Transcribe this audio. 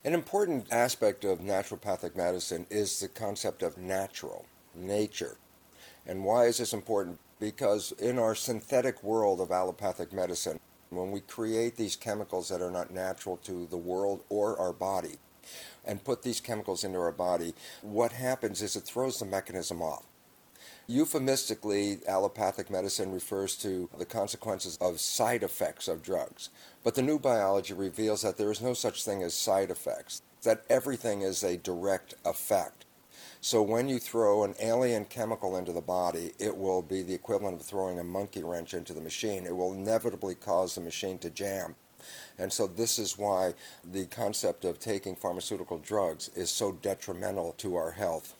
An important aspect of naturopathic medicine is the concept of natural, nature. And why is this important? Because in our synthetic world of allopathic medicine, when we create these chemicals that are not natural to the world or our body and put these chemicals into our body, what happens is it throws the mechanism off. Euphemistically, allopathic medicine refers to the consequences of side effects of drugs. But the new biology reveals that there is no such thing as side effects, that everything is a direct effect. So when you throw an alien chemical into the body, it will be the equivalent of throwing a monkey wrench into the machine. It will inevitably cause the machine to jam. And so this is why the concept of taking pharmaceutical drugs is so detrimental to our health.